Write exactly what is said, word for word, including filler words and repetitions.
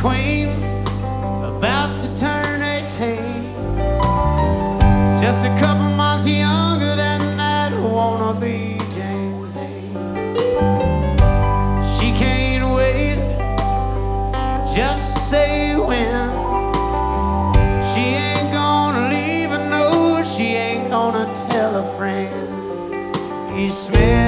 queen, about to turn eighteen. Just a couple months younger than that wannabe James Dean. She can't wait, just say when. She ain't gonna leave a note, she ain't gonna tell a friend. He smells